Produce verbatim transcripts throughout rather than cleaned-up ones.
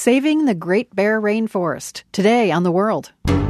Saving the Great Bear Rainforest, today on The World.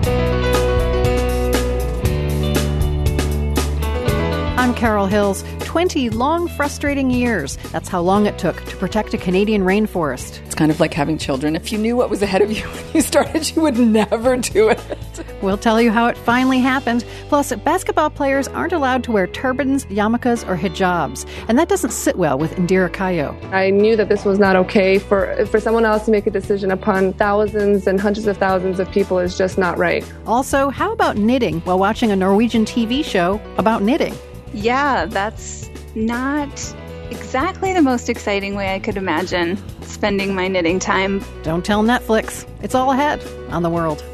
I'm Carol Hills. twenty long, frustrating years. That's how long it took to protect a Canadian rainforest. It's kind of like having children. If you knew what was ahead of you when you started, you would never do it. We'll tell you how it finally happened. Plus, basketball players aren't allowed to wear turbans, yarmulkes, or hijabs. And that doesn't sit well with Indira Kayo. I knew that this was not okay. For, for someone else to make a decision upon thousands and hundreds of thousands of people is just not right. Also, how about knitting while watching a Norwegian T V show about knitting? Yeah, that's not exactly the most exciting way I could imagine spending my knitting time. Don't tell Netflix. It's all ahead on The World.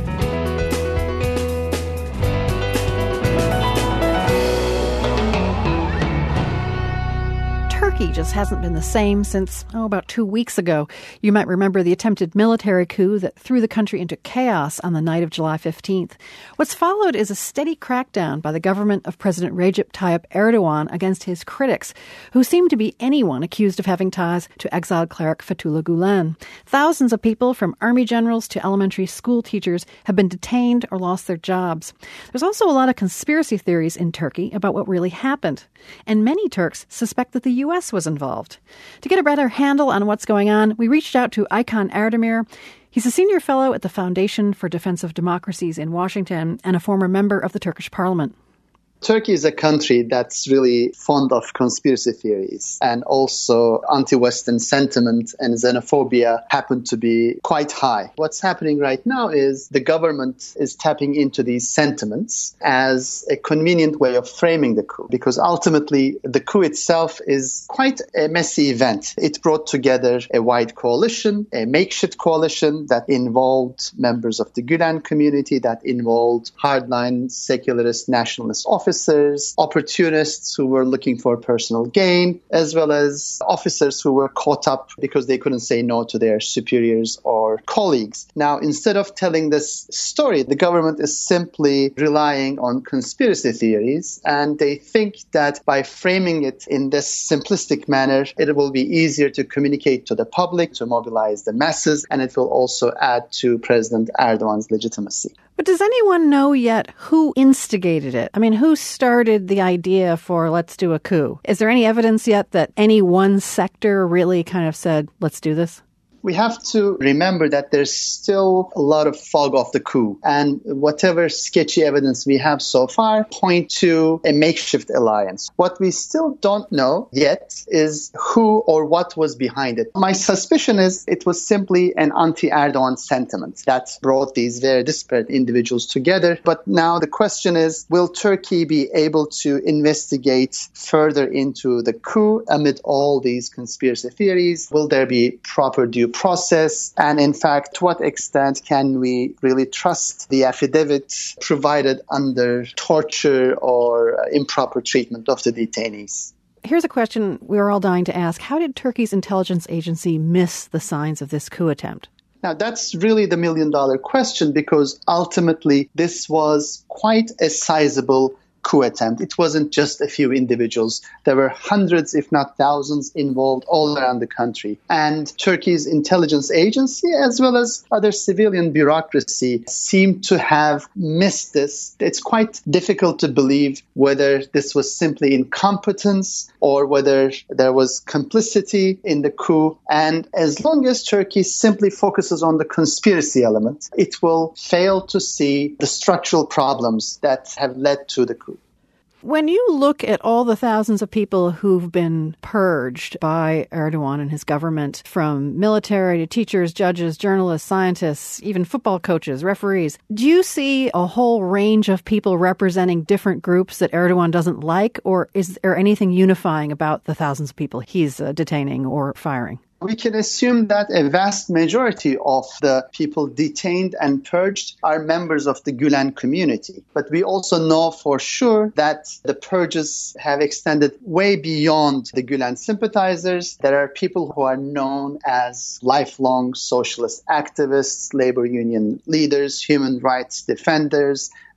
Turkey just hasn't been the same since, oh, about two weeks ago. You might remember the attempted military coup that threw the country into chaos on the night of July fifteenth. What's followed is a steady crackdown by the government of President Recep Tayyip Erdogan against his critics, who seem to be anyone accused of having ties to exiled cleric Fethullah Gulen. Thousands of people, from army generals to elementary school teachers, have been detained or lost their jobs. There's also a lot of conspiracy theories in Turkey about what really happened. And many Turks suspect that the U S was involved. To get a better handle on what's going on, we reached out to Aykan Erdemir. He's a senior fellow at the Foundation for Defense of Democracies in Washington and a former member of the Turkish parliament. Turkey is a country that's really fond of conspiracy theories, and also anti-Western sentiment and xenophobia happen to be quite high. What's happening right now is the government is tapping into these sentiments as a convenient way of framing the coup, because ultimately the coup itself is quite a messy event. It brought together a wide coalition, a makeshift coalition that involved members of the Gülen community, that involved hardline secularist nationalist officers, officers, opportunists who were looking for personal gain, as well as officers who were caught up because they couldn't say no to their superiors or colleagues. Now, instead of telling this story, the government is simply relying on conspiracy theories, and they think that by framing it in this simplistic manner, it will be easier to communicate to the public, to mobilize the masses, and it will also add to President Erdogan's legitimacy. But does anyone know yet who instigated it? I mean, who started the idea for let's do a coup? Is there any evidence yet that any one sector really kind of said, let's do this? We have to remember that there's still a lot of fog of the coup, and whatever sketchy evidence we have so far point to a makeshift alliance. What we still don't know yet is who or what was behind it. My suspicion is it was simply an anti-Erdogan sentiment that brought these very disparate individuals together. But now the question is, will Turkey be able to investigate further into the coup amid all these conspiracy theories? Will there be proper due process? And in fact, to what extent can we really trust the affidavit provided under torture or improper treatment of the detainees? Here's a question we were all dying to ask. How did Turkey's intelligence agency miss the signs of this coup attempt? Now, that's really the million-dollar question, because ultimately this was quite a sizable coup attempt. It wasn't just a few individuals. There were hundreds, if not thousands, involved all around the country. And Turkey's intelligence agency, as well as other civilian bureaucracy, seemed to have missed this. It's quite difficult to believe whether this was simply incompetence or whether there was complicity in the coup. And as long as Turkey simply focuses on the conspiracy element, it will fail to see the structural problems that have led to the coup. When you look at all the thousands of people who've been purged by Erdogan and his government, from military to teachers, judges, journalists, scientists, even football coaches, referees, do you see a whole range of people representing different groups that Erdogan doesn't like, or is there anything unifying about the thousands of people he's uh, detaining or firing? We can assume that a vast majority of the people detained and purged are members of the Gülen community. But we also know for sure that the purges have extended way beyond the Gülen sympathizers. There are people who are known as lifelong socialist activists, labor union leaders, human rights defenders,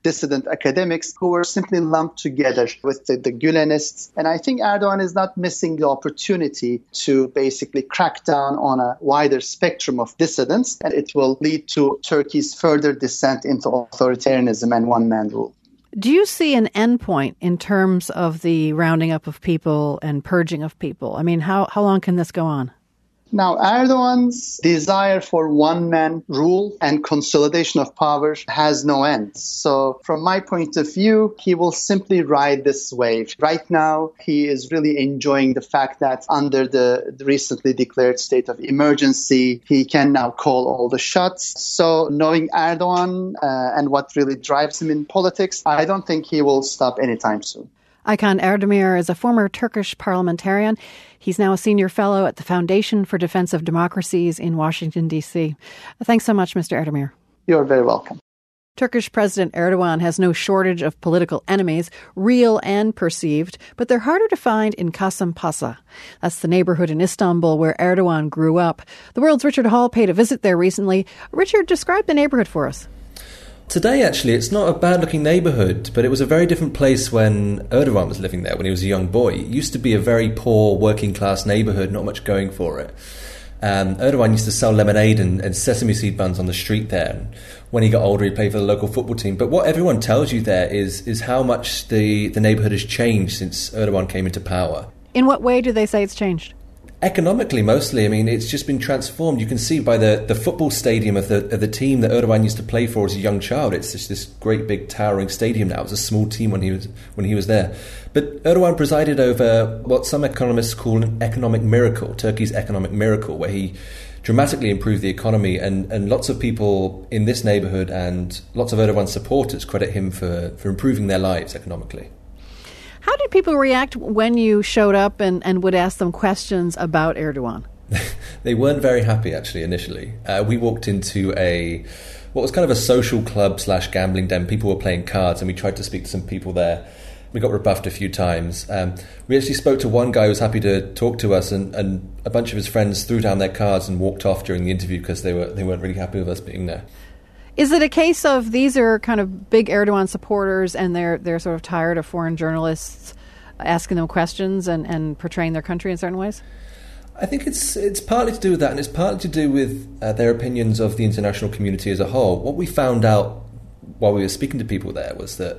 dissident academics who were simply lumped together with the, the Gülenists. And I think Erdogan is not missing the opportunity to basically crack down on a wider spectrum of dissidents, and it will lead to Turkey's further descent into authoritarianism and one-man rule. Do you see an endpoint in terms of the rounding up of people and purging of people? I mean, how, how long can this go on? Now, Erdogan's desire for one-man rule and consolidation of power has no end. So from my point of view, he will simply ride this wave. Right now, he is really enjoying the fact that under the recently declared state of emergency, he can now call all the shots. So knowing Erdogan uh, and what really drives him in politics, I don't think he will stop anytime soon. Aykan Erdemir is a former Turkish parliamentarian. He's now a senior fellow at the Foundation for Defense of Democracies in Washington, D C. Thanks so much, Mister Erdemir. You're very welcome. Turkish President Erdogan has no shortage of political enemies, real and perceived, but they're harder to find in Kasımpaşa. That's the neighborhood in Istanbul where Erdogan grew up. The World's Richard Hall paid a visit there recently. Richard, describe the neighborhood for us. Today, actually, it's not a bad-looking neighbourhood, but it was a very different place when Erdogan was living there, when he was a young boy. It used to be a very poor, working-class neighbourhood, not much going for it. Um, Erdogan used to sell lemonade and, and sesame seed buns on the street there. And when he got older, he played for the local football team. But what everyone tells you there is is how much the, the neighbourhood has changed since Erdogan came into power. In what way do they say it's changed? Economically, mostly. I mean, it's just been transformed. You can see by the, the football stadium of the of the team that Erdogan used to play for as a young child. It's just this great big towering stadium now. It was a small team when he was when he was there. But Erdogan presided over what some economists call an economic miracle, Turkey's economic miracle, where he dramatically improved the economy, and, and lots of people in this neighbourhood and lots of Erdogan's supporters credit him for, for improving their lives economically. How did people react when you showed up and, and would ask them questions about Erdogan? They weren't very happy, actually, initially. Uh, we walked into a what was kind of a social club slash gambling den. People were playing cards, and we tried to speak to some people there. We got rebuffed a few times. Um, we actually spoke to one guy who was happy to talk to us, and, and a bunch of his friends threw down their cards and walked off during the interview because they were they weren't really happy with us being there. Is it a case of these are kind of big Erdogan supporters and they're they're sort of tired of foreign journalists asking them questions and, and portraying their country in certain ways? I think it's it's partly to do with that, and it's partly to do with uh, their opinions of the international community as a whole. What we found out while we were speaking to people there was that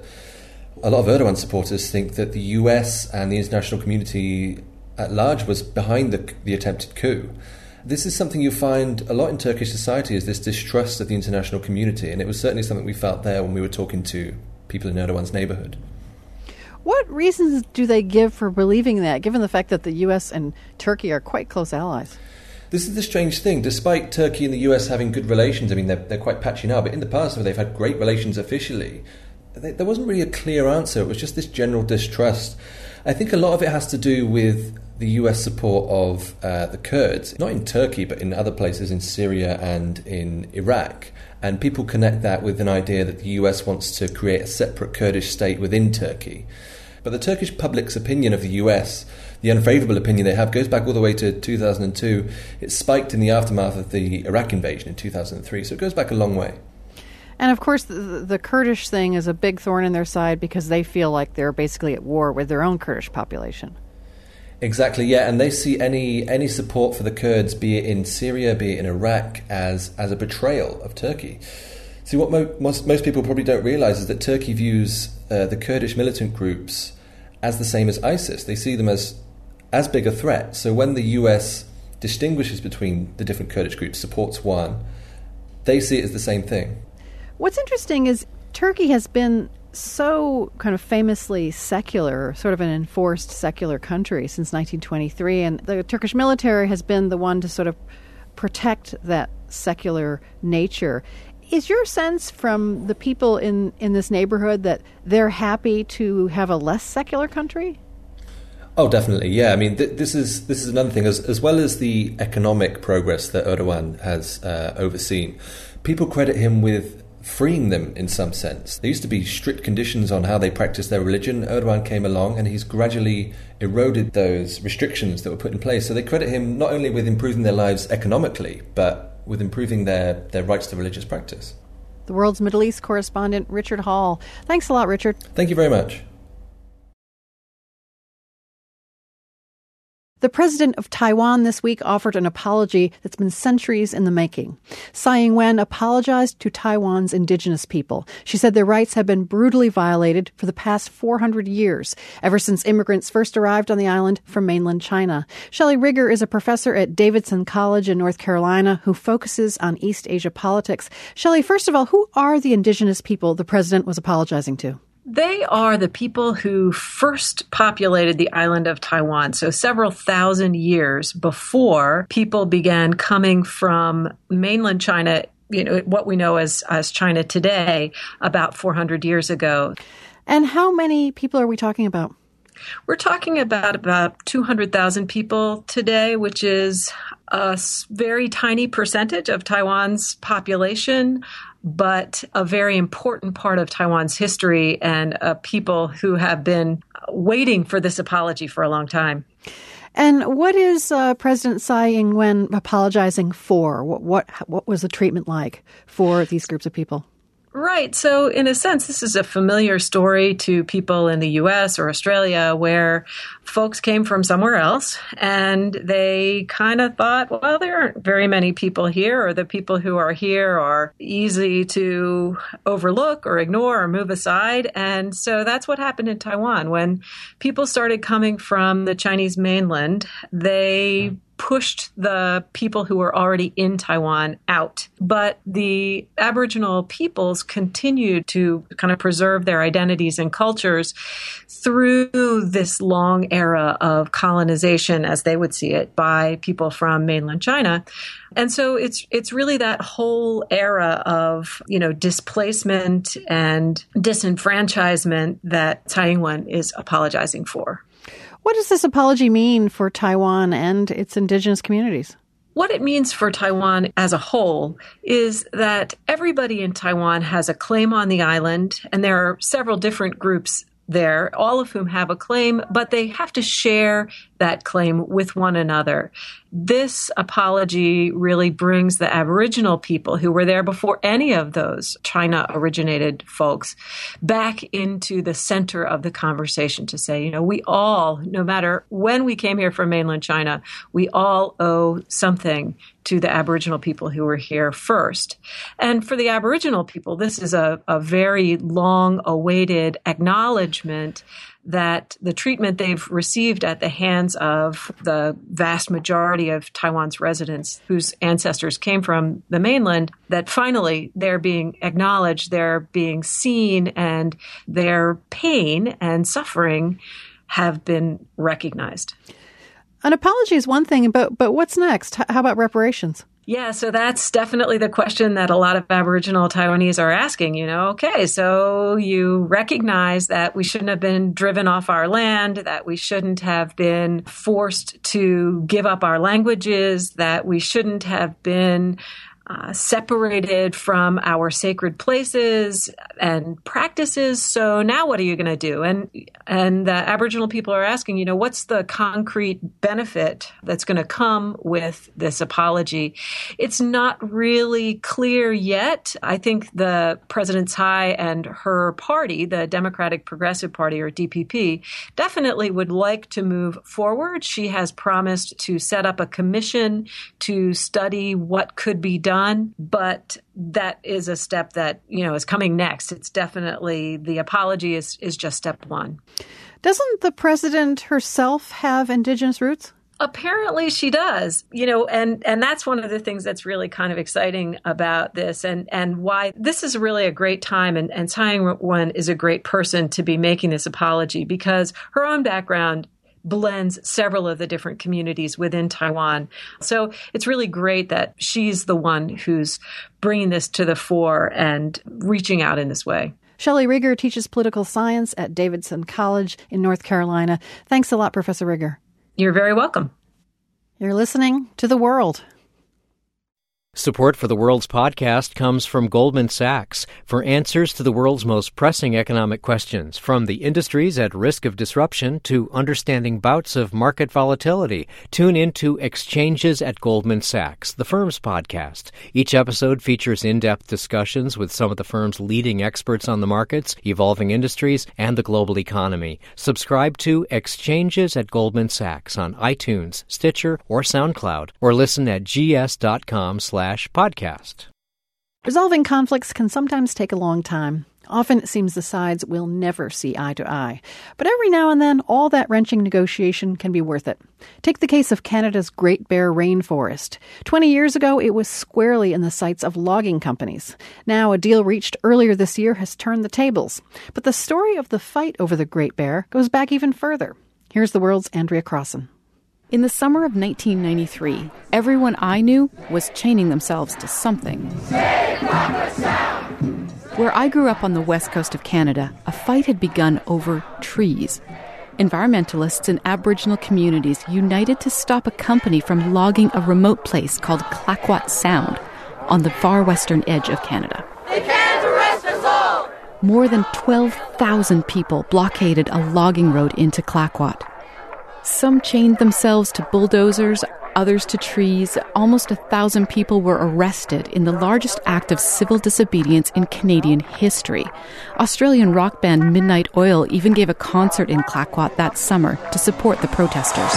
a lot of Erdogan supporters think that the U S and the international community at large was behind the, the attempted coup. This is something you find a lot in Turkish society, is this distrust of the international community, and it was certainly something we felt there when we were talking to people in Erdogan's neighbourhood. What reasons do they give for believing that, given the fact that the U S and Turkey are quite close allies? This is the strange thing. Despite Turkey and the U S having good relations, I mean, they're, they're quite patchy now, but in the past where they've had great relations officially, they, there wasn't really a clear answer. It was just this general distrust. I think a lot of it has to do with the U S support of uh, the Kurds, not in Turkey, but in other places in Syria and in Iraq. And people connect that with an idea that the U S wants to create a separate Kurdish state within Turkey. But the Turkish public's opinion of the U S, the unfavourable opinion they have, goes back all the way to two thousand two. It spiked in the aftermath of the Iraq invasion in two thousand three, so it goes back a long way. And of course, the, the Kurdish thing is a big thorn in their side because they feel like they're basically at war with their own Kurdish population. Exactly, yeah, and they see any any support for the Kurds, be it in Syria, be it in Iraq, as as a betrayal of Turkey. See, what mo- most most people probably don't realise is that Turkey views uh, the Kurdish militant groups as the same as ISIS. They see them as as big a threat. So when the U S distinguishes between the different Kurdish groups, supports one, they see it as the same thing. What's interesting is Turkey has been so kind of famously secular, sort of an enforced secular country since nineteen twenty-three, and the Turkish military has been the one to sort of protect that secular nature. Is your sense from the people in, in this neighborhood that they're happy to have a less secular country? Oh, definitely, yeah. I mean, th- this is this is another thing. As, as well as the economic progress that Erdogan has uh, overseen, people credit him with freeing them in some sense. There used to be strict conditions on how they practice their religion. Erdogan came along and he's gradually eroded those restrictions that were put in place. So they credit him not only with improving their lives economically, but with improving their, their rights to religious practice. The World's Middle East correspondent, Richard Hall. Thanks a lot, Richard. Thank you very much. The president of Taiwan this week offered an apology that's been centuries in the making. Tsai Ing-wen apologized to Taiwan's indigenous people. She said their rights have been brutally violated for the past four hundred years, ever since immigrants first arrived on the island from mainland China. Shelley Rigger is a professor at Davidson College in North Carolina who focuses on East Asia politics. Shelley, first of all, who are the indigenous people the president was apologizing to? They are the people who first populated the island of Taiwan, so several thousand years before people began coming from mainland China, you know, what we know as, as China today, about four hundred years ago. And how many people are we talking about? We're talking about about two hundred thousand people today, which is a very tiny percentage of Taiwan's population, but a very important part of Taiwan's history and uh, people who have been waiting for this apology for a long time. And what is uh, President Tsai Ing-wen apologizing for? What, what what was the treatment like for these groups of people? Right. So in a sense, this is a familiar story to people in the U S or Australia where folks came from somewhere else and they kind of thought, well, there aren't very many people here, or the people who are here are easy to overlook or ignore or move aside. And so that's what happened in Taiwan. When people started coming from the Chinese mainland, they pushed the people who were already in Taiwan out. But the Aboriginal peoples continued to kind of preserve their identities and cultures through this long era of colonization, as they would see it, by people from mainland China. And so it's it's really that whole era of, you know, displacement and disenfranchisement that Tsai Ing-wen is apologizing for. What does this apology mean for Taiwan and its indigenous communities? What it means for Taiwan as a whole is that everybody in Taiwan has a claim on the island, and there are several different groups there, all of whom have a claim, but they have to share that claim with one another. This apology really brings the Aboriginal people who were there before any of those China-originated folks back into the center of the conversation to say, you know, we all, no matter when we came here from mainland China, we all owe something to the Aboriginal people who were here first. And for the Aboriginal people, this is a, a very long-awaited acknowledgement that the treatment they've received at the hands of the vast majority of Taiwan's residents whose ancestors came from the mainland, that finally they're being acknowledged, they're being seen, and their pain and suffering have been recognized. An apology is one thing, but but what's next? How about reparations? Yeah, so that's definitely the question that a lot of Aboriginal Taiwanese are asking, you know, okay, so you recognize that we shouldn't have been driven off our land, that we shouldn't have been forced to give up our languages, that we shouldn't have been Uh, separated from our sacred places and practices. So now what are you going to do? And and the Aboriginal people are asking, you know, what's the concrete benefit that's going to come with this apology? It's not really clear yet. I think the President Tsai and her party, the Democratic Progressive Party, or D P P, definitely would like to move forward. She has promised to set up a commission to study what could be done. Done, but that is a step that, you know, is coming next. It's definitely, the apology is, is just step one. Doesn't the president herself have indigenous roots? Apparently she does, you know, and, and that's one of the things that's really kind of exciting about this, and, and why this is really a great time. And, and Tsai Ing-wen is a great person to be making this apology because her own background blends several of the different communities within Taiwan. So it's really great that she's the one who's bringing this to the fore and reaching out in this way. Shelley Rigger teaches political science at Davidson College in North Carolina. Thanks a lot, Professor Rigger. You're very welcome. You're listening to The World. Support for the World's Podcast comes from Goldman Sachs for answers to the world's most pressing economic questions, from the industries at risk of disruption to understanding bouts of market volatility. Tune into Exchanges at Goldman Sachs, the firm's podcast. Each episode features in-depth discussions with some of the firm's leading experts on the markets, evolving industries, and the global economy. Subscribe to Exchanges at Goldman Sachs on iTunes, Stitcher, or SoundCloud, or listen at gs.com slash podcast. Resolving conflicts can sometimes take a long time. Often it seems the sides will never see eye to eye. But every now and then, all that wrenching negotiation can be worth it. Take the case of Canada's Great Bear Rainforest. Twenty years ago, it was squarely in the sights of logging companies. Now, a deal reached earlier this year has turned the tables. But the story of the fight over the Great Bear goes back even further. Here's the World's Andrea Crossan. In the summer of nineteen ninety-three, everyone I knew was chaining themselves to something. Where I grew up on the west coast of Canada, a fight had begun over trees. Environmentalists and Aboriginal communities united to stop a company from logging a remote place called Clayoquot Sound on the far western edge of Canada. They can't arrest us all! More than twelve thousand people blockaded a logging road into Clayoquot. Some chained themselves to bulldozers, others to trees. Almost a thousand people were arrested in the largest act of civil disobedience in Canadian history. Australian rock band Midnight Oil even gave a concert in Clayoquot that summer to support the protesters.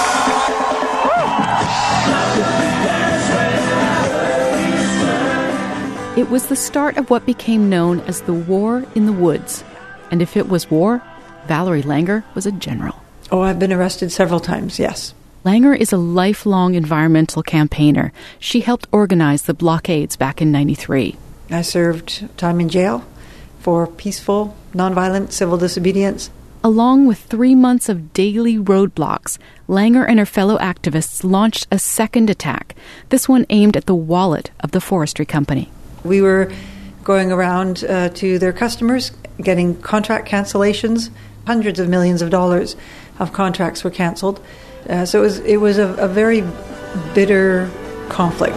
It was the start of what became known as the War in the Woods. And if it was war, Valerie Langer was a general. Oh, I've been arrested several times, yes. Langer is a lifelong environmental campaigner. She helped organize the blockades back in ninety-three. I served time in jail for peaceful, nonviolent civil disobedience. Along with three months of daily roadblocks, Langer and her fellow activists launched a second attack, this one aimed at the wallet of the forestry company. We were going around uh, to their customers, getting contract cancellations. Hundreds of millions of dollars of contracts were canceled. Uh, so it was, it was a, a very bitter conflict.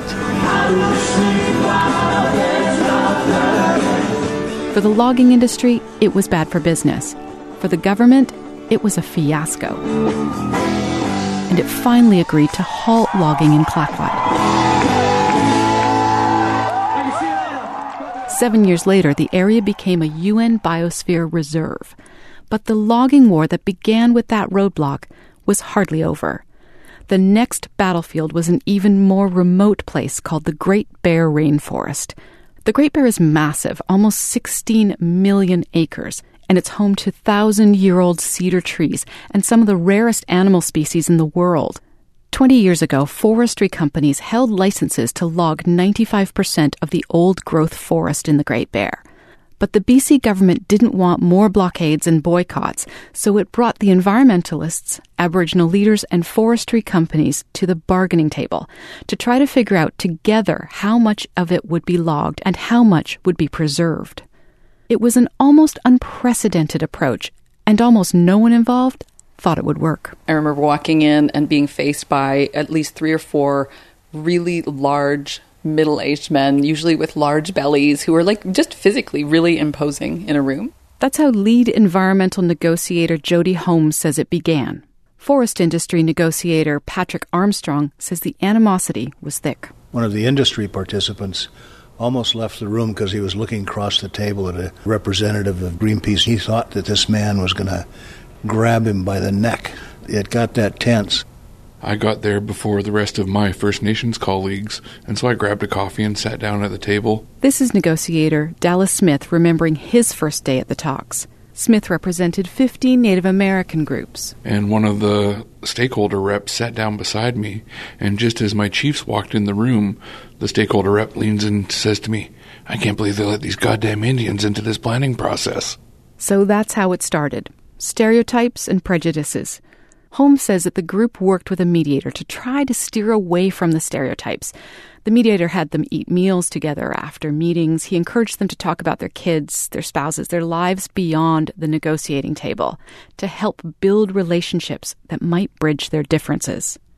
For the logging industry, it was bad for business. For the government, it was a fiasco. And it finally agreed to halt logging in Clayoquot. Seven years later, the area became a U N Biosphere Reserve. But the logging war that began with that roadblock was hardly over. The next battlefield was an even more remote place called the Great Bear Rainforest. The Great Bear is massive, almost sixteen million acres, and it's home to thousand-year-old cedar trees and some of the rarest animal species in the world. Twenty years ago, forestry companies held licenses to log ninety-five percent of the old-growth forest in the Great Bear. But the B C government didn't want more blockades and boycotts, so it brought the environmentalists, Aboriginal leaders, and forestry companies to the bargaining table to try to figure out together how much of it would be logged and how much would be preserved. It was an almost unprecedented approach, and almost no one involved thought it would work. I remember walking in and being faced by at least three or four really large middle-aged men, usually with large bellies, who are like just physically really imposing in a room. That's how lead environmental negotiator Jody Holmes says it began. Forest industry negotiator Patrick Armstrong says the animosity was thick. One of the industry participants almost left the room because he was looking across the table at a representative of Greenpeace. He thought that this man was going to grab him by the neck. It got that tense. I got there before the rest of my First Nations colleagues, and so I grabbed a coffee and sat down at the table. This is negotiator Dallas Smith remembering his first day at the talks. Smith represented fifteen Native American groups. And one of the stakeholder reps sat down beside me, and just as my chiefs walked in the room, the stakeholder rep leans in and says to me, "I can't believe they let these goddamn Indians into this planning process." So that's how it started. Stereotypes and prejudices. Holmes says that the group worked with a mediator to try to steer away from the stereotypes. The mediator had them eat meals together after meetings. He encouraged them to talk about their kids, their spouses, their lives beyond the negotiating table, to help build relationships that might bridge their differences.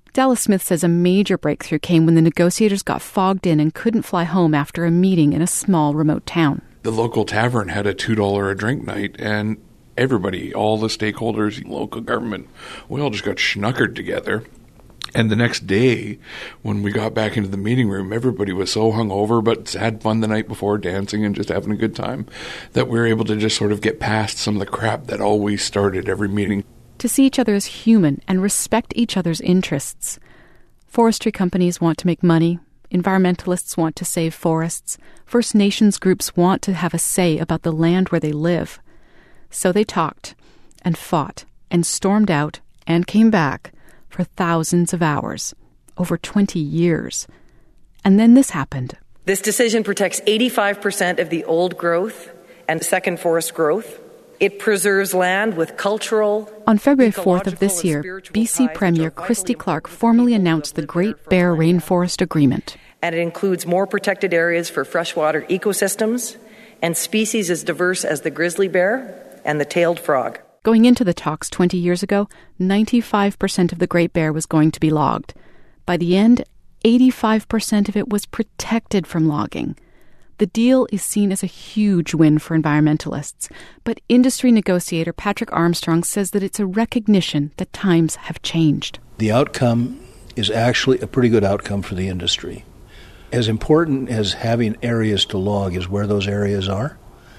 Dallas Smith says a major breakthrough came when the negotiators got fogged in and couldn't fly home after a meeting in a small remote town. The local tavern had a two dollars a drink night, and everybody, all the stakeholders, local government, we all just got schnockered together. And the next day, when we got back into the meeting room, everybody was so hungover, but had fun the night before, dancing and just having a good time, that we were able to just sort of get past some of the crap that always started every meeting. To see each other as human and respect each other's interests. Forestry companies want to make money. Environmentalists want to save forests. First Nations groups want to have a say about the land where they live. So they talked and fought and stormed out and came back for thousands of hours, over twenty years. And then this happened. This decision protects eighty-five percent of the old growth and second forest growth. It preserves land with cultural... On February fourth of this year, B C Premier Christy Clark formally announced the Great Bear Rainforest Agreement. And it includes more protected areas for freshwater ecosystems and species as diverse as the grizzly bear and the tailed frog. Going into the talks twenty years ago, ninety-five percent of the Great Bear was going to be logged. By the end, eighty-five percent of it was protected from logging. The deal is seen as a huge win for environmentalists, but industry negotiator Patrick Armstrong says that it's a recognition that times have changed. The outcome is actually a pretty good outcome for the industry. As important as having areas to log is where those areas are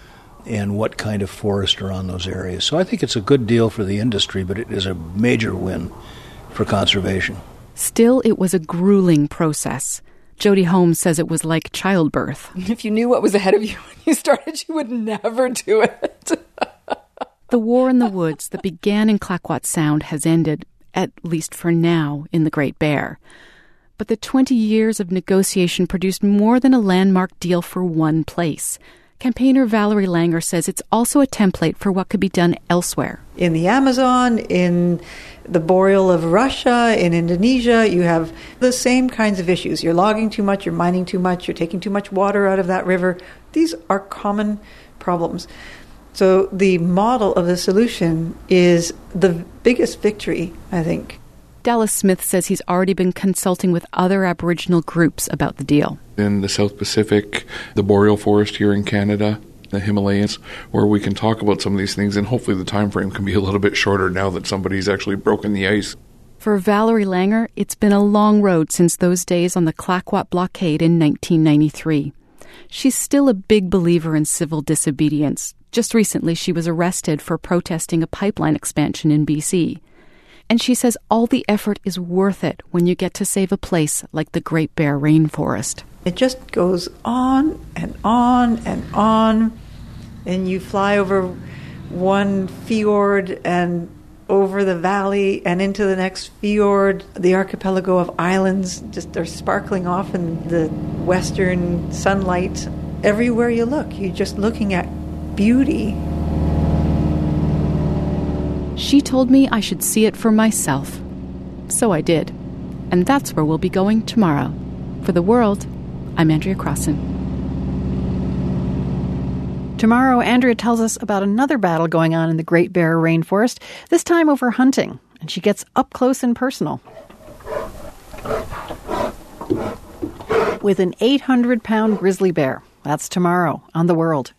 and what kind of forest are on those areas. So I think it's a good deal for the industry, but it is a major win for conservation. Still, it was a grueling process. Jody Holmes says it was like childbirth. If you knew what was ahead of you when you started, you would never do it. The war in the woods that began in Clayoquot Sound has ended, at least for now, in the Great Bear. But the twenty years of negotiation produced more than a landmark deal for one place. Campaigner Valerie Langer says it's also a template for what could be done elsewhere. In the Amazon, in the boreal of Russia, in Indonesia, you have the same kinds of issues. You're logging too much, you're mining too much, you're taking too much water out of that river. These are common problems. So the model of the solution is the biggest victory, I think. Dallas Smith says he's already been consulting with other Aboriginal groups about the deal. In the South Pacific, the boreal forest here in Canada, the Himalayas, where we can talk about some of these things, and hopefully the time frame can be a little bit shorter now that somebody's actually broken the ice. For Valerie Langer, it's been a long road since those days on the Clayoquot blockade in nineteen ninety-three. She's still a big believer in civil disobedience. Just recently, she was arrested for protesting a pipeline expansion in B C. And she says all the effort is worth it when you get to save a place like the Great Bear Rainforest. It just goes on and on and on, and you fly over one fjord and over the valley and into the next fjord. The archipelago of islands just are sparkling off in the western sunlight. Everywhere you look, you're just looking at beauty. She told me I should see it for myself. So I did. And that's where we'll be going tomorrow. For The World, I'm Andrea Crossan. Tomorrow, Andrea tells us about another battle going on in the Great Bear Rainforest, this time over hunting. And she gets up close and personal. With an eight hundred pound grizzly bear. That's tomorrow on The World.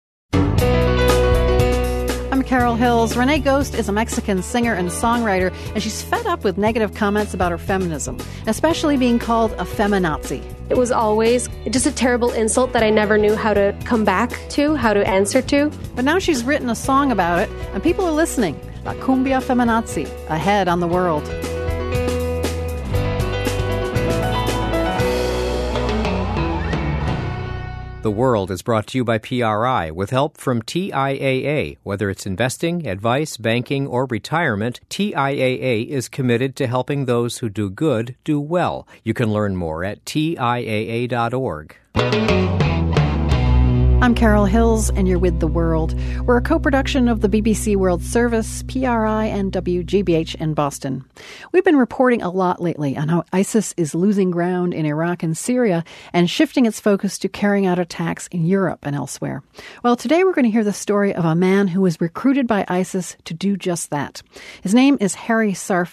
I'm Carol Hills. Renee Ghost is a Mexican singer and songwriter, and she's fed up with negative comments about her feminism, especially being called a feminazi. It was always just a terrible insult that I never knew how to come back to, how to answer to. But now she's written a song about it, and people are listening. La Cumbia Feminazi, ahead on The World. The World is brought to you by P R I with help from T I A A. Whether it's investing, advice, banking, or retirement, T I A A is committed to helping those who do good do well. You can learn more at T I A A dot org. I'm Carol Hills, and you're with The World. We're a co-production of the B B C World Service, P R I, and W G B H in Boston. We've been reporting a lot lately on how ISIS is losing ground in Iraq and Syria and shifting its focus to carrying out attacks in Europe and elsewhere. Well, today we're going to hear the story of a man who was recruited by ISIS to do just that. His name is Harry Sarfo. He's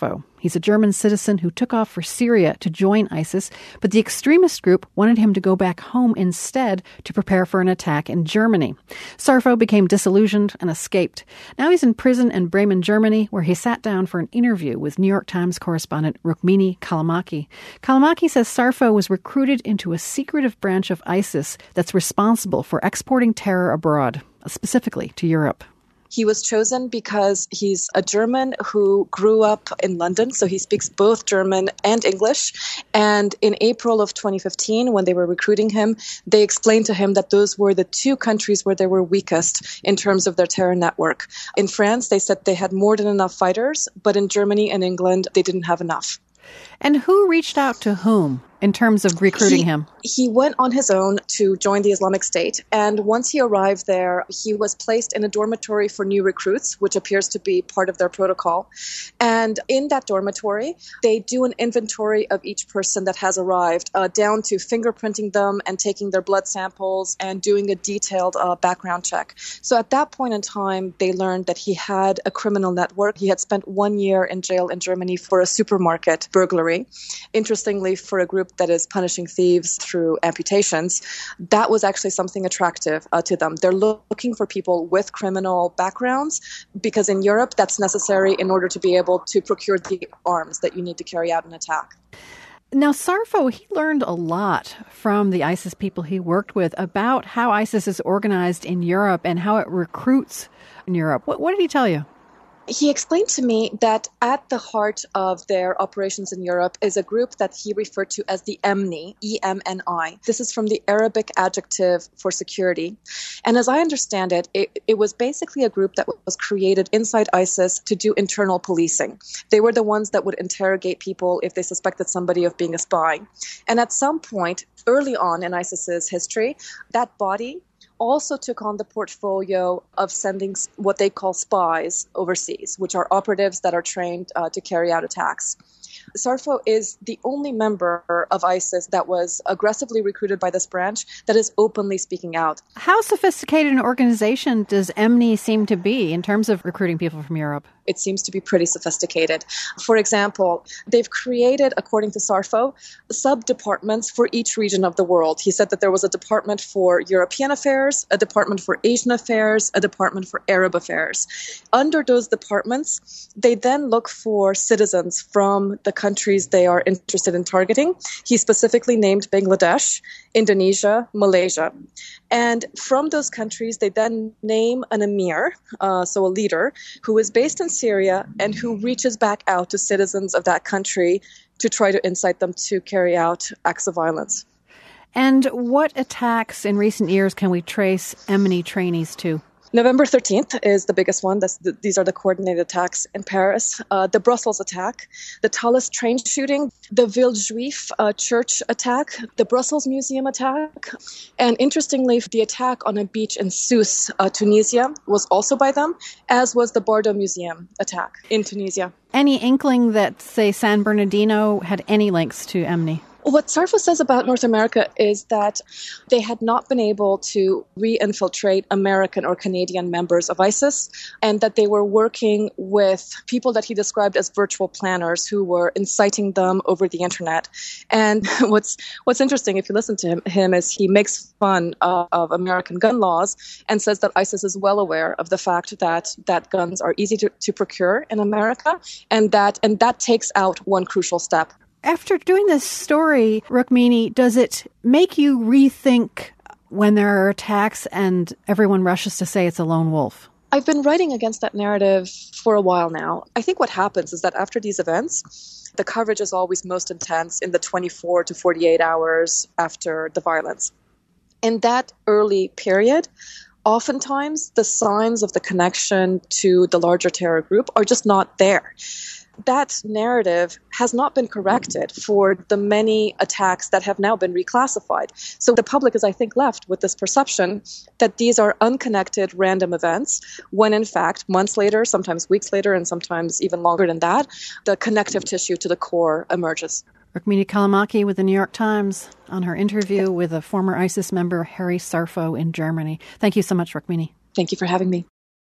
He's a German citizen who took off for Syria to join ISIS, but the extremist group wanted him to go back home instead to prepare for an attack in Germany. Sarfo became disillusioned and escaped. Now he's in prison in Bremen, Germany, where he sat down for an interview with New York Times correspondent Rukmini Callimachi. Callimachi says Sarfo was recruited into a secretive branch of ISIS that's responsible for exporting terror abroad, specifically to Europe. He was chosen because he's a German who grew up in London, so he speaks both German and English. And in April of twenty fifteen, when they were recruiting him, they explained to him that those were the two countries where they were weakest in terms of their terror network. In France, they said they had more than enough fighters, but in Germany and England, they didn't have enough. And who reached out to whom in terms of recruiting he, him? He went on his own to join the Islamic State. And once he arrived there, he was placed in a dormitory for new recruits, which appears to be part of their protocol. And in that dormitory, they do an inventory of each person that has arrived, uh, down to fingerprinting them and taking their blood samples and doing a detailed uh, background check. So at that point in time, they learned that he had a criminal network. He had spent one year in jail in Germany for a supermarket burglary. Interestingly, for a group that is punishing thieves through amputations, that was actually something attractive uh, to them. They're lo- looking for people with criminal backgrounds because in Europe, that's necessary in order to be able to procure the arms that you need to carry out an attack. Now, Sarfo, he learned a lot from the ISIS people he worked with about how ISIS is organized in Europe and how it recruits in Europe. What, what did he tell you? He explained to me that at the heart of their operations in Europe is a group that he referred to as the Emni, E M N I. This is from the Arabic adjective for security. And as I understand it, it, it was basically a group that was created inside ISIS to do internal policing. They were the ones that would interrogate people if they suspected somebody of being a spy. And at some point, early on in ISIS's history, that body also took on the portfolio of sending what they call spies overseas, which are operatives that are trained uh, to carry out attacks. Sarfo is the only member of ISIS that was aggressively recruited by this branch that is openly speaking out. How sophisticated an organization does Emni seem to be in terms of recruiting people from Europe? It seems to be pretty sophisticated. For example, they've created, according to Sarfo, sub-departments for each region of the world. He said that there was a department for European affairs, a department for Asian affairs, a department for Arab affairs. Under those departments, they then look for citizens from the countries they are interested in targeting. He specifically named Bangladesh, Indonesia, Malaysia. And from those countries, they then name an emir, uh, so a leader, who is based in Syria and who reaches back out to citizens of that country to try to incite them to carry out acts of violence. And what attacks in recent years can we trace Emni trainees to? November thirteenth is the biggest one. That's the, these are the coordinated attacks in Paris. Uh, the Brussels attack, the Tallis train shooting, the Villejuif uh, church attack, the Brussels Museum attack. And interestingly, the attack on a beach in Sousse, uh, Tunisia, was also by them, as was the Bardo Museum attack in Tunisia. Any inkling that, say, San Bernardino had any links to Emni? What Sarfo says about North America is that they had not been able to re-infiltrate American or Canadian members of ISIS, and that they were working with people that he described as virtual planners who were inciting them over the internet. And what's what's interesting, if you listen to him, him is he makes fun uh, of American gun laws and says that ISIS is well aware of the fact that, that guns are easy to, to procure in America, and that and that takes out one crucial step. After doing this story, Rukmini, does it make you rethink when there are attacks and everyone rushes to say it's a lone wolf? I've been writing against that narrative for a while now. I think what happens is that after these events, the coverage is always most intense in the twenty-four to forty-eight hours after the violence. In that early period, oftentimes the signs of the connection to the larger terror group are just not there. That narrative has not been corrected for the many attacks that have now been reclassified. So the public is, I think, left with this perception that these are unconnected random events, when in fact, months later, sometimes weeks later, and sometimes even longer than that, the connective tissue to the core emerges. Rukmini Callimachi with the New York Times on her interview with a former ISIS member, Harry Sarfo, in Germany. Thank you so much, Rukmini. Thank you for having me.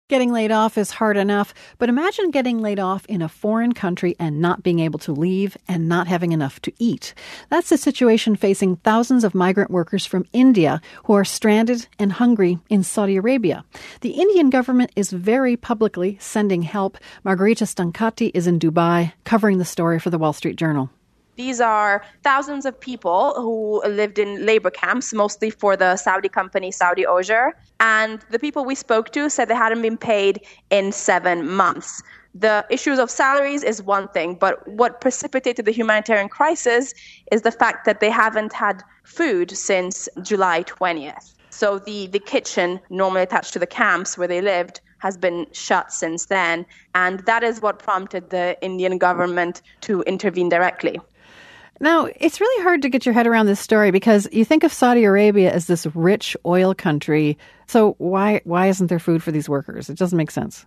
Getting laid off is hard enough, but imagine getting laid off in a foreign country and not being able to leave and not having enough to eat. That's the situation facing thousands of migrant workers from India who are stranded and hungry in Saudi Arabia. The Indian government is very publicly sending help. Margarita Stancati is in Dubai covering the story for the Wall Street Journal. These are thousands of people who lived in labor camps, mostly for the Saudi company Saudi Oger. And the people we spoke to said they hadn't been paid in seven months. The issues of salaries is one thing, but what precipitated the humanitarian crisis is the fact that they haven't had food since July twentieth. So the, the kitchen normally attached to the camps where they lived has been shut since then. And that is what prompted the Indian government to intervene directly. Now, it's really hard to get your head around this story because you think of Saudi Arabia as this rich oil country. So why why isn't there food for these workers? It doesn't make sense.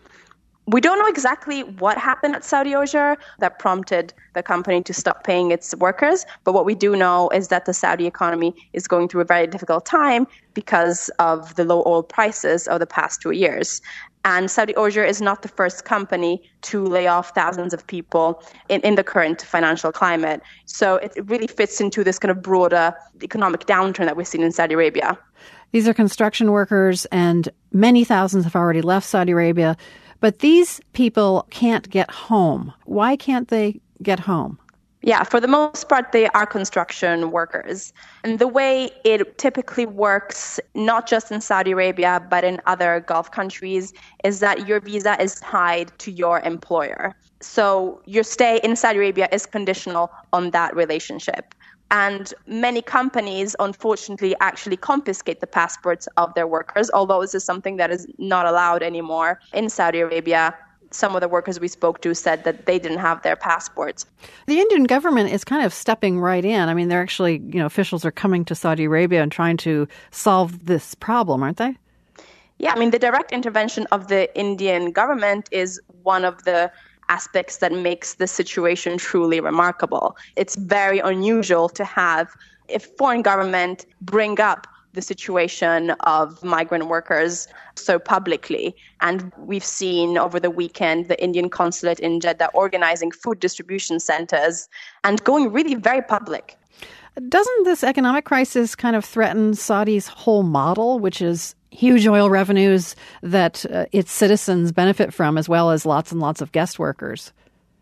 We don't know exactly what happened at Saudi Oger that prompted the company to stop paying its workers. But what we do know is that the Saudi economy is going through a very difficult time because of the low oil prices of the past two years. And Saudi Oger is not the first company to lay off thousands of people in, in the current financial climate. So it really fits into this kind of broader economic downturn that we've seen in Saudi Arabia. These are construction workers, and many thousands have already left Saudi Arabia. But these people can't get home. Why can't they get home? Yeah, for the most part, they are construction workers. And the way it typically works, not just in Saudi Arabia, but in other Gulf countries, is that your visa is tied to your employer. So your stay in Saudi Arabia is conditional on that relationship. And many companies, unfortunately, actually confiscate the passports of their workers, although this is something that is not allowed anymore in Saudi Arabia. Some of the workers we spoke to said that they didn't have their passports. The Indian government is kind of stepping right in. I mean, they're actually, you know, officials are coming to Saudi Arabia and trying to solve this problem, aren't they? Yeah, I mean, the direct intervention of the Indian government is one of the aspects that makes the situation truly remarkable. It's very unusual to have a foreign government bring up the situation of migrant workers so publicly. And we've seen over the weekend the Indian consulate in Jeddah organizing food distribution centers and going really very public. Doesn't this economic crisis kind of threaten Saudi's whole model, which is huge oil revenues that uh, its citizens benefit from, as well as lots and lots of guest workers?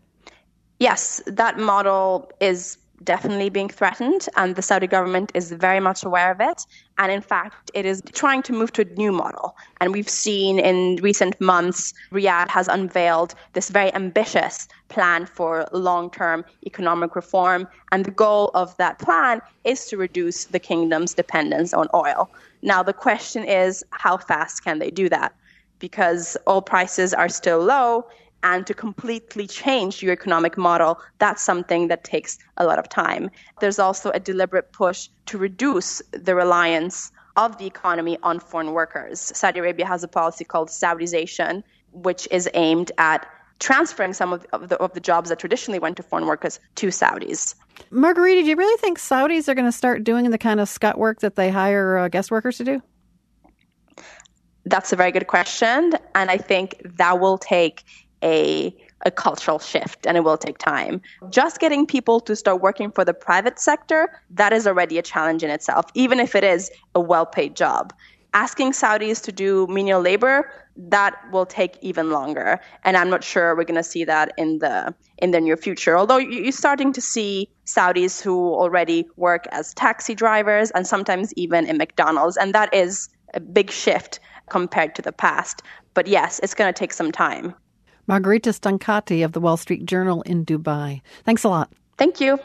Yes, that model is definitely being threatened, and the Saudi government is very much aware of it. And in fact, it is trying to move to a new model. And we've seen in recent months, Riyadh has unveiled this very ambitious plan for long-term economic reform. And the goal of that plan is to reduce the kingdom's dependence on oil. Now, the question is, how fast can they do that? Because oil prices are still low, and to completely change your economic model, that's something that takes a lot of time. There's also a deliberate push to reduce the reliance of the economy on foreign workers. Saudi Arabia has a policy called Saudization, which is aimed at transferring some of the, of the jobs that traditionally went to foreign workers to Saudis. Margarita, do you really think Saudis are going to start doing the kind of scut work that they hire uh, guest workers to do? That's a very good question. And I think that will take a a cultural shift, and it will take time. Just getting people to start working for the private sector, that is already a challenge in itself, even if it is a well-paid job. Asking Saudis to do menial labor, that will take even longer. And I'm not sure we're going to see that in the in the near future. Although you're starting to see Saudis who already work as taxi drivers and sometimes even in McDonald's. And that is a big shift compared to the past. But yes, it's going to take some time. Margarita Stancati of the Wall Street Journal in Dubai. Thanks a lot. Thank you.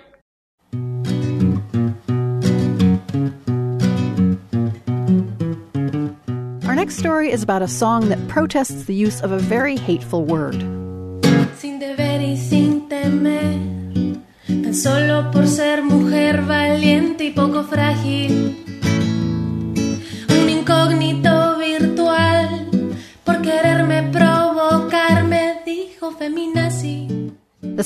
Our next story is about a song that protests the use of a very hateful word. Sin deber y sin temer, tan solo por ser mujer valiente y poco frágil, un incógnito virtual, por quererme provocar, me dijo feminazi. The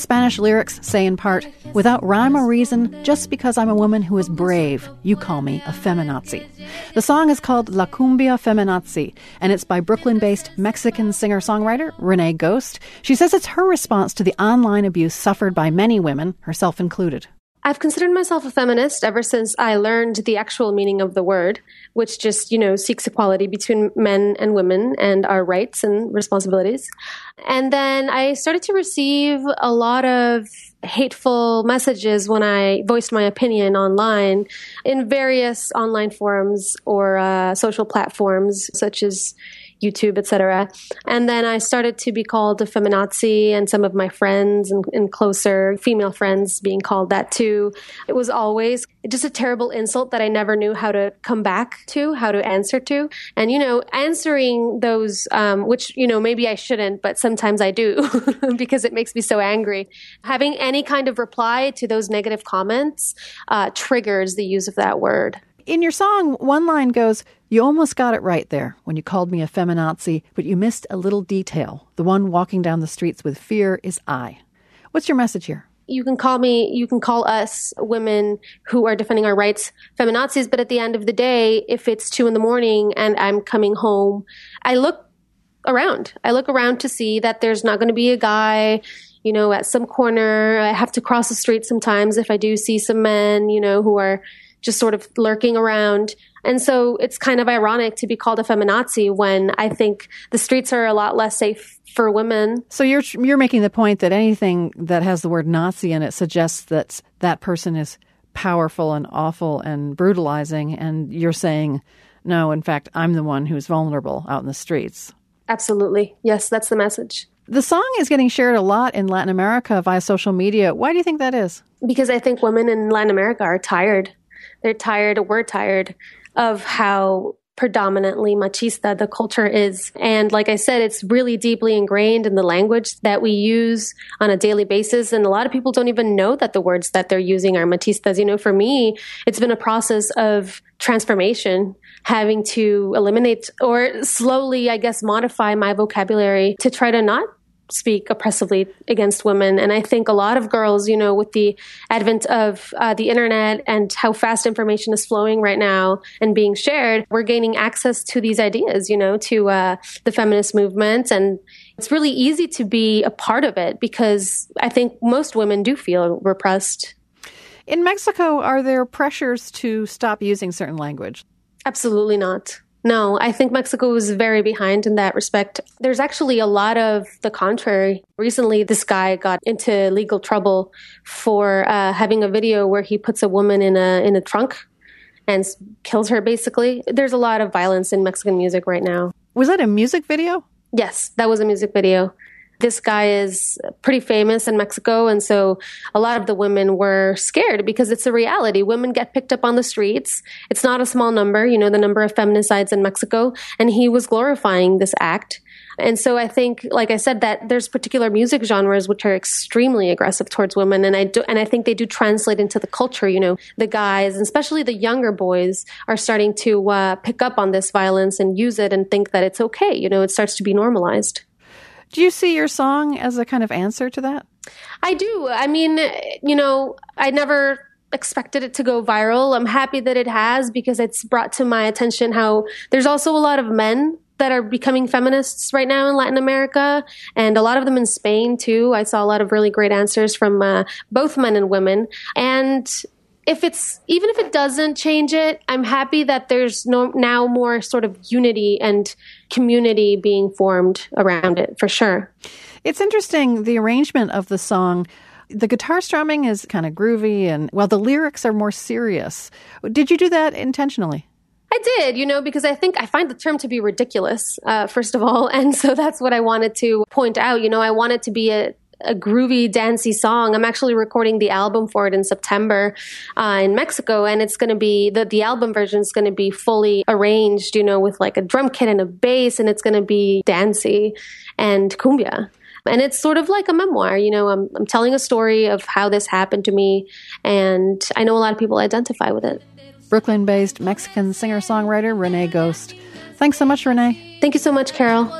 Spanish lyrics say in part, "Without rhyme or reason, just because I'm a woman who is brave, you call me a feminazi." The song is called La Cumbia Feminazi, and it's by Brooklyn-based Mexican singer-songwriter Renee Ghost. She says it's her response to the online abuse suffered by many women, herself included. I've considered myself a feminist ever since I learned the actual meaning of the word, which just, you know, seeks equality between men and women and our rights and responsibilities. And then I started to receive a lot of hateful messages when I voiced my opinion online in various online forums or uh, social platforms such as YouTube, et cetera. And then I started to be called a feminazi, and some of my friends and, and closer female friends being called that too. It was always just a terrible insult that I never knew how to come back to, how to answer to. And, you know, answering those, um, which, you know, maybe I shouldn't, but sometimes I do because it makes me so angry. Having any kind of reply to those negative comments uh, triggers the use of that word. In your song, one line goes, "You almost got it right there when you called me a feminazi, but you missed a little detail. The one walking down the streets with fear is I." What's your message here? You can call me, you can call us women who are defending our rights feminazis, but at the end of the day, if it's two in the morning and I'm coming home, I look around. I look around to see that there's not going to be a guy, you know, at some corner. I have to cross the street sometimes if I do see some men, you know, who are just sort of lurking around. And so it's kind of ironic to be called a feminazi when I think the streets are a lot less safe for women. So you're you're making the point that anything that has the word Nazi in it suggests that that person is powerful and awful and brutalizing, and you're saying, no, in fact, I'm the one who's vulnerable out in the streets. Absolutely. Yes, that's the message. The song is getting shared a lot in Latin America via social media. Why do you think that is? Because I think women in Latin America are tired. They're tired, we're tired of how predominantly machista the culture is. And like I said, it's really deeply ingrained in the language that we use on a daily basis. And a lot of people don't even know that the words that they're using are machistas. You know, for me, it's been a process of transformation, having to eliminate or slowly, I guess, modify my vocabulary to try to not speak oppressively against women. And I think a lot of girls, you know, with the advent of uh, the internet and how fast information is flowing right now and being shared, we're gaining access to these ideas, you know, to uh, the feminist movement. And it's really easy to be a part of it because I think most women do feel repressed. In Mexico, are there pressures to stop using certain language? Absolutely not. No, I think Mexico is very behind in that respect. There's actually a lot of the contrary. Recently, this guy got into legal trouble for uh, having a video where he puts a woman in a in a trunk and kills her, basically. There's a lot of violence in Mexican music right now. Was that a music video? Yes, that was a music video. This guy is pretty famous in Mexico, and so a lot of the women were scared because it's a reality. Women get picked up on the streets. It's not a small number, you know, the number of feminicides in Mexico, and he was glorifying this act. And so I think, like I said, that there's particular music genres which are extremely aggressive towards women, and I do, and I think they do translate into the culture. You know, the guys, and especially the younger boys, are starting to uh, pick up on this violence and use it and think that it's okay. You know, it starts to be normalized. Do you see your song as a kind of answer to that? I do. I mean, you know, I never expected it to go viral. I'm happy that it has because it's brought to my attention how there's also a lot of men that are becoming feminists right now in Latin America, and a lot of them in Spain too. I saw a lot of really great answers from uh, both men and women. And if it's, even if it doesn't change it, I'm happy that there's no, now more sort of unity and community being formed around it, for sure. It's interesting, the arrangement of the song. The guitar strumming is kind of groovy, and while the lyrics are more serious. Did you do that intentionally? I did, you know, because I think I find the term to be ridiculous, uh, first of all. And so that's what I wanted to point out. You know, I want it to be a a groovy, dancey song. I'm actually recording the album for it in September uh, in Mexico, and it's going to be, the, the album version is going to be fully arranged, you know, with like a drum kit and a bass, and it's going to be dancey and cumbia. And it's sort of like a memoir, you know, I'm, I'm telling a story of how this happened to me, and I know a lot of people identify with it. Brooklyn-based Mexican singer-songwriter Renee Ghost. Thanks so much, Renee. Thank you so much, Carol.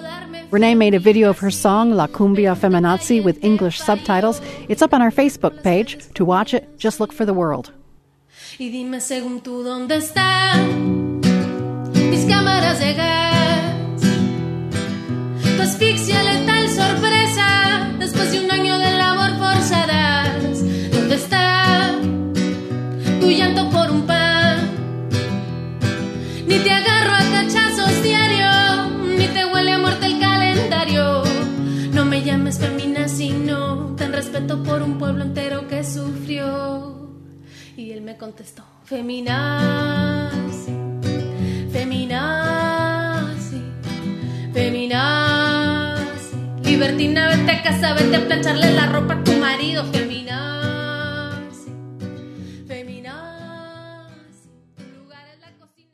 Renee made a video of her song La Cumbia Feminazi with English subtitles. It's up on our Facebook page. To watch it, just look for The World. Y dime según tú dónde están mis cámaras de gas, tu asfixia letal sorpresa después de un año de labor forzadas. ¿Dónde está tu llanto por un pan? Ni te agarro a cachazos diario, ni te huele a muerte el calendario. No me llames feminazi, no, ten respeto por un pueblo entero que sufrió. Y él me contestó, feminazi, feminazi, feminazi. Libertina, vete a casa, vete a plancharle la ropa a tu marido, feminazi, feminazi. Tu lugar es la cocina.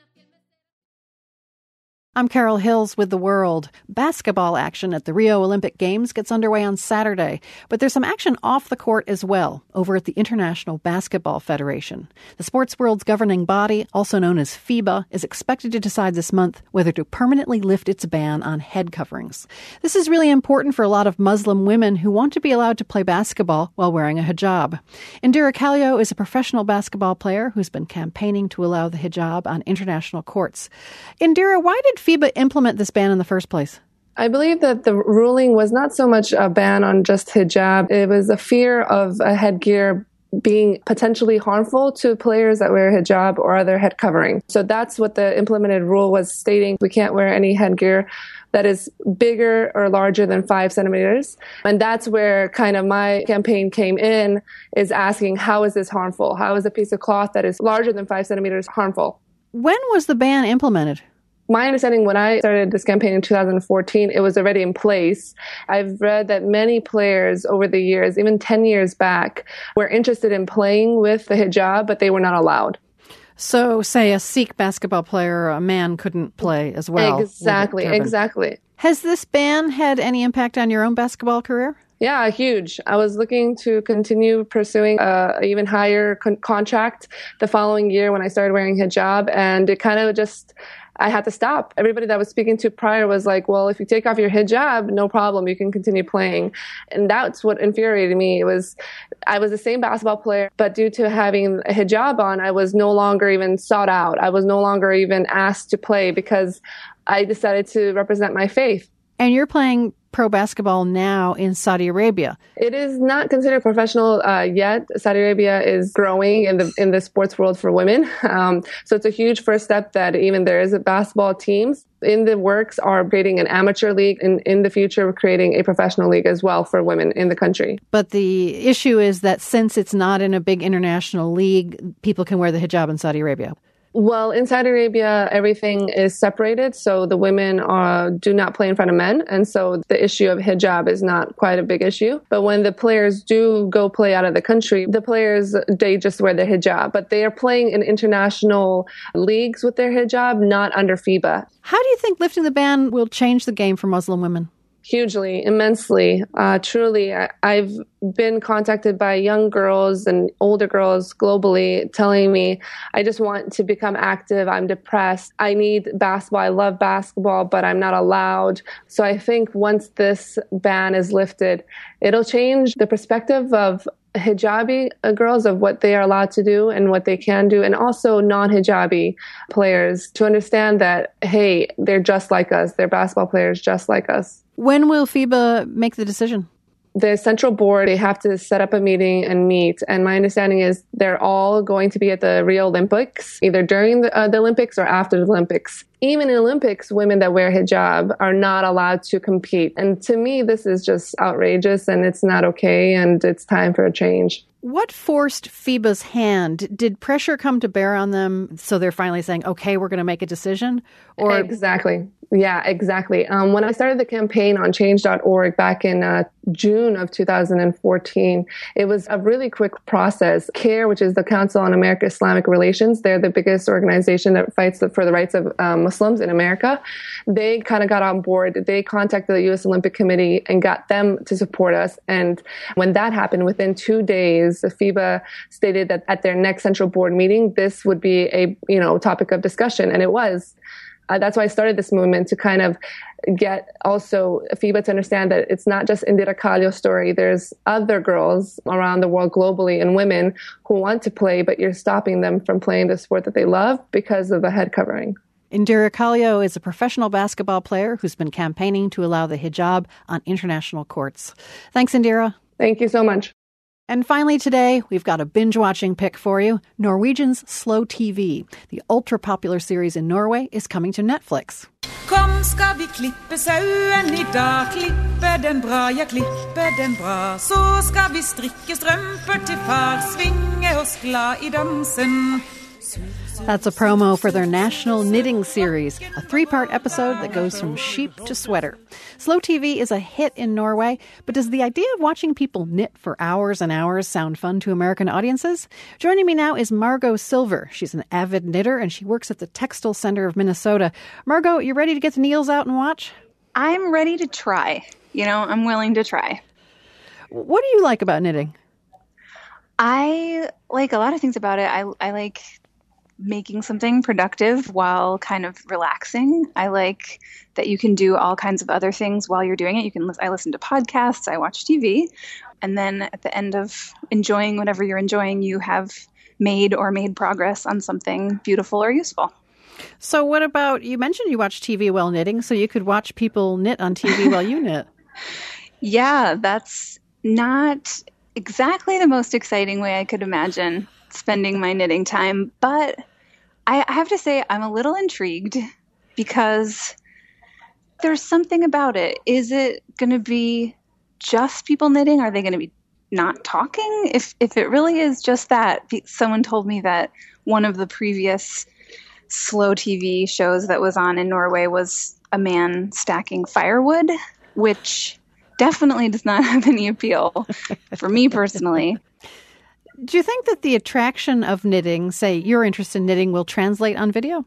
I'm Carol Hills with The World. Basketball action at the Rio Olympic Games gets underway on Saturday, but there's some action off the court as well, over at the International Basketball Federation. The sports world's governing body, also known as FIBA, is expected to decide this month whether to permanently lift its ban on head coverings. This is really important for a lot of Muslim women who want to be allowed to play basketball while wearing a hijab. Indira Kallio is a professional basketball player who's been campaigning to allow the hijab on international courts. Indira, why did FIBA implement this ban in the first place? I believe that the ruling was not so much a ban on just hijab. It was a fear of a headgear being potentially harmful to players that wear hijab or other head covering. So that's what the implemented rule was stating. We can't wear any headgear that is bigger or larger than five centimeters. And that's where kind of my campaign came in, is asking, how is this harmful? How is a piece of cloth that is larger than five centimeters harmful? When was the ban implemented? My understanding, when I started this campaign in two thousand fourteen, it was already in place. I've read that many players over the years, even ten years back, were interested in playing with the hijab, but they were not allowed. So, say a Sikh basketball player, a man couldn't play as well. Exactly, exactly. Has this ban had any impact on your own basketball career? Yeah, huge. I was looking to continue pursuing a even higher con- contract the following year when I started wearing hijab, and it kind of just, I had to stop. Everybody that I was speaking to prior was like, well, if you take off your hijab, no problem, you can continue playing. And that's what infuriated me. It was, I was the same basketball player, but due to having a hijab on, I was no longer even sought out. I was no longer even asked to play because I decided to represent my faith. And you're playing pro basketball now in Saudi Arabia. It is not considered professional uh, yet. Saudi Arabia is growing in the in the sports world for women. Um, so it's a huge first step that even there is a basketball teams. In the works are creating an amateur league, and in the future we're creating a professional league as well for women in the country. But the issue is that since it's not in a big international league, people can wear the hijab in Saudi Arabia. Well, in Saudi Arabia, everything is separated, so the women are, do not play in front of men, and so the issue of hijab is not quite a big issue. But when the players do go play out of the country, the players, they just wear the hijab, but they are playing in international leagues with their hijab, not under FIBA. How do you think lifting the ban will change the game for Muslim women? Hugely, immensely. Uh, truly, I, I've been contacted by young girls and older girls globally telling me, I just want to become active. I'm depressed. I need basketball. I love basketball, but I'm not allowed. So I think once this ban is lifted, it'll change the perspective of hijabi girls, of what they are allowed to do and what they can do, and also non-hijabi players to understand that, hey, they're just like us. They're basketball players just like us. When will FIBA make the decision? The central board, they have to set up a meeting and meet. And my understanding is they're all going to be at the Rio Olympics, either during the, uh, the Olympics or after the Olympics. Even in Olympics, women that wear hijab are not allowed to compete. And to me, this is just outrageous, and it's not okay, and it's time for a change. What forced FIBA's hand? Did pressure come to bear on them so they're finally saying, okay, we're going to make a decision? Or Exactly. Yeah, exactly. Um, when I started the campaign on change dot org back in uh, June of two thousand fourteen, it was a really quick process. CARE, which is the Council on American-Islamic Relations, they're the biggest organization that fights for the rights of um, Muslims in America. They kind of got on board. They contacted the U S Olympic Committee and got them to support us. And when that happened, within two days, the FIBA stated that at their next central board meeting, this would be a, you know, topic of discussion. And it was. Uh, that's why I started this movement, to kind of get also FIBA to understand that it's not just Indira Kallio's story. There's other girls around the world globally and women who want to play, but you're stopping them from playing the sport that they love because of the head covering. Indira Kallio is a professional basketball player who's been campaigning to allow the hijab on international courts. Thanks, Indira. Thank you so much. And finally today, we've got a binge-watching pick for you. Norwegian's Slow T V. The ultra-popular series in Norway is coming to Netflix. Kom, skal vi klippe sauen I dag, klippe den bra, ja, klippe den bra. Så skal vi strikke strømper til far, svinge oss glad I dansen. That's a promo for their national knitting series, a three-part episode that goes from sheep to sweater. Slow T V is a hit in Norway, but does the idea of watching people knit for hours and hours sound fun to American audiences? Joining me now is Margot Silver. She's an avid knitter, and she works at the Textile Center of Minnesota. Margot, you ready to get the needles out and watch? I'm ready to try. You know, I'm willing to try. What do you like about knitting? I like a lot of things about it. I, I like making something productive while kind of relaxing. I like that you can do all kinds of other things while you're doing it. You can. I listen to podcasts, I watch T V, and then at the end of enjoying whatever you're enjoying, you have made or made progress on something beautiful or useful. So what about, you mentioned you watch T V while knitting, so you could watch people knit on T V while you knit. Yeah, that's not exactly the most exciting way I could imagine spending my knitting time, but I have to say I'm a little intrigued because there's something about it. Is it going to be just people knitting? Are they going to be not talking? If if it really is just that, someone told me that one of the previous slow T V shows that was on in Norway was a man stacking firewood, which definitely does not have any appeal for me personally. Do you think that the attraction of knitting, say you're interested in knitting, will translate on video?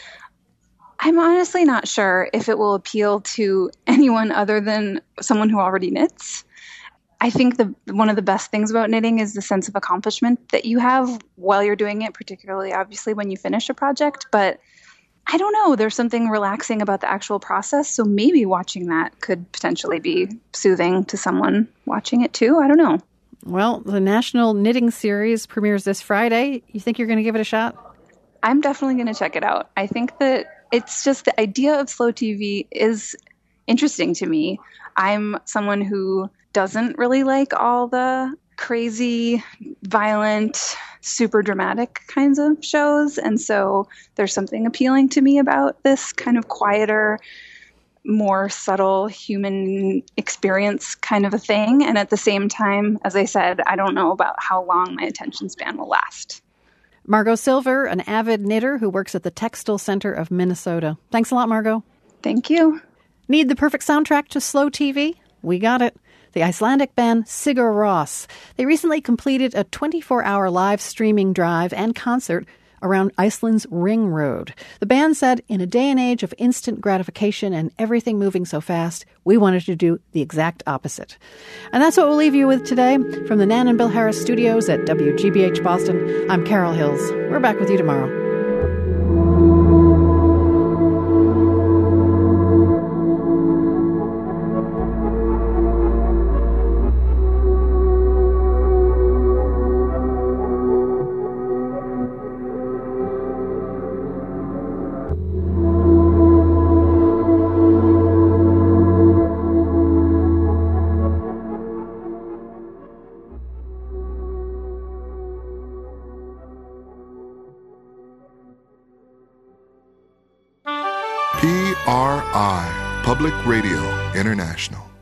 I'm honestly not sure if it will appeal to anyone other than someone who already knits. I think the one of the best things about knitting is the sense of accomplishment that you have while you're doing it, particularly obviously when you finish a project. But I don't know, there's something relaxing about the actual process. So maybe watching that could potentially be soothing to someone watching it too. I don't know. Well, the National Knitting Series premieres this Friday. You think you're going to give it a shot? I'm definitely going to check it out. I think that it's just the idea of slow T V is interesting to me. I'm someone who doesn't really like all the crazy, violent, super dramatic kinds of shows. And so there's something appealing to me about this kind of quieter, more subtle human experience kind of a thing. And at the same time, as I said, I don't know about how long my attention span will last. Margot Silver, an avid knitter who works at the Textile Center of Minnesota. Thanks a lot, Margot. Thank you. Need the perfect soundtrack to slow T V? We got it. The Icelandic band Sigur Rós. They recently completed a twenty-four hour live streaming drive and concert around Iceland's Ring Road. The band said, in a day and age of instant gratification and everything moving so fast, we wanted to do the exact opposite. And that's what we'll leave you with today. From the Nan and Bill Harris studios at W G B H Boston, I'm Carol Hills. We're back with you tomorrow. P R I, Public Radio International.